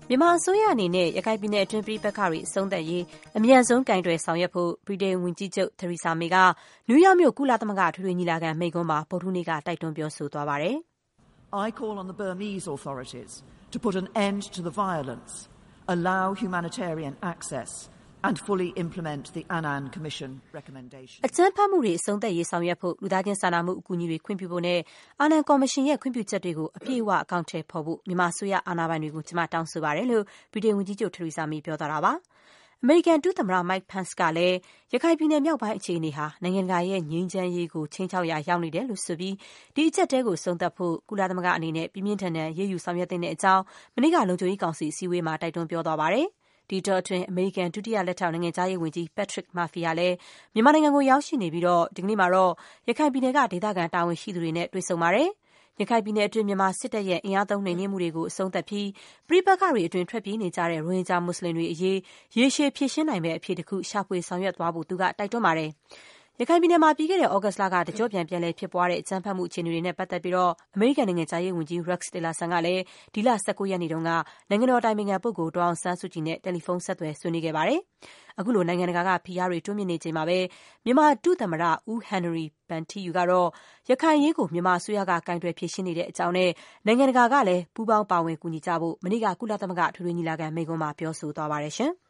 မြန်မာအစိုးရအနေနဲ့ရခိုင်ပြည်နယ်အတွင်းပြည်ပခါတွေအဆုံးသတ်ရေးအမြန်ဆုံးကင်တွယ်ဆောင်ရွက်ဖို့ဗြိတိန်ဝန်ကြီးချုပ် Theresa May ကနယူးယောက်မြို့ကုလသမဂ္ဂထွေထွေညီလာခံမိန့်ခွန်းမှာဗုဒ္ဓဟူးနေ့ကတိုက်တွန်းပြောဆိုသွားပါတယ်။ I call on the Burmese authorities to put an end to the violence, allow humanitarian access and fully implement the Annan Commission recommendations. အကြမ်းဖက်မှုတွေအဆုံးသတ်ရေးဆောင်ရွက်ဖို့လူသားချင်းစာနာမှုအကူအညီတွေခွင့်ပြုဖို့နဲ့အာနန်ကော်မရှင်ရဲ့ခွင့်ပြုချက်တွေကိုအပြည့်အဝအကောင့်ထဲပေါ်ဖို့မြန်မာအစိုးရအာဏာပိုင်တွေကိုကျွန်မတောင်းဆိုပါတယ်လို့ဗြိတိန်ဝန်ကြီးချုပ် Theresa May ပြောသွားတာပါ။အမေရိကန်ဒုသမ္မတ Mike Pence ကလည်းရခိုင်ပြည်နယ်မြောက်ပိုင်းအခြေအနေဟာနိုင်ငံတကာရဲ့ငြိမ်းချမ်းရေးကိုခြိမ်းခြောက်ရာရောက်နေတယ်လို့ဆိုပြီးဒီအချက်တဲကိုဆုံးသက်ဖို့ကုလသမဂ္ဂအနေနဲ့ပြင်းပြင်းထန်ထန်ရေးယူဆောင်ရွက်တဲ့အကြောင်းမနေ့ကလုံခြုံရေးကောင်စီအစည်းအဝေးမှာတိုက်တွန်းပြောသွားပါတယ်။ဒီတော့အတွင်းအမေရိကန်ဒုတိယလက်ထောက်နိုင်ငံခြားရေးဝန်ကြီး Patrick Murphy ကလည်းမြန်မာနိုင်ငံကိုရောက်ရှိနေပြီးဒီကနေ့မှာတော့ရခိုင်ပြည်နယ်ကဒေသခံတာဝန်ရှိသူတွေနဲ့တွေ့ဆုံပါတယ်။ရခိုင်ပြည်နယ်အတွင်းမြန်မာစစ်တပ်ရဲ့အင်အားသုံးနှိမ်နင်းမှုတွေကိုအဆုံးသတ်ပြီးပြည်ပခါတွေအတွင်းထွက်ပြေးနေကြတဲ့ရိုဟင်ဂျာမွတ်စလင်တွေအရေးရေရှည်ဖြေရှင်းနိုင်မယ့်အဖြေတစ်ခုရှာဖွေဆောင်ရွက်သွားဖို့သူကတိုက်တွန်းပါတယ်။ရခိုင်ပြည်နယ်မှာပြီးခဲ့တဲ့ဩဂတ်စ်လကတကြော့ပြန်လည်ဖြစ်ပွားတဲ့အကြမ်းဖက်မှုအခြေအနေတွေနဲ့ပတ်သက်ပြီးအမေရိကန်နိုင်ငံခြားရေးဝန်ကြီး Rex Tillerson ကလည်းဒီလ19ရက်နေ့တုန်းကနိုင်ငံတော်အတိုင်ပင်ခံပုဂ္ဂိုလ်ဒေါ်အောင်ဆန်းစုကြည်နဲ့တယ်လီဖုန်းဆက်သွယ်ဆွေးနွေးခဲ့ပါတယ်။အခုလိုနိုင်ငံတကာကဖိအားတွေတိုးမြင့်နေချိန်မှာပဲမြန်မာဒုသမ္မတဦးဟန်နရီဗန်ထီယူကတော့ရခိုင်ရေးကိုမြန်မာအစိုးရကကင်တွယ်ဖြေရှင်းနေတဲ့အကြောင်းနဲ့နိုင်ငံတကာကလည်းပူးပေါင်းပါဝင်ကူညီကြဖို့မနေ့ကကုလသမဂ္ဂထွေထွေညီလာခံမိန့်ခွန်းမှာပြောဆိုသွားပါတယ်ရှင်။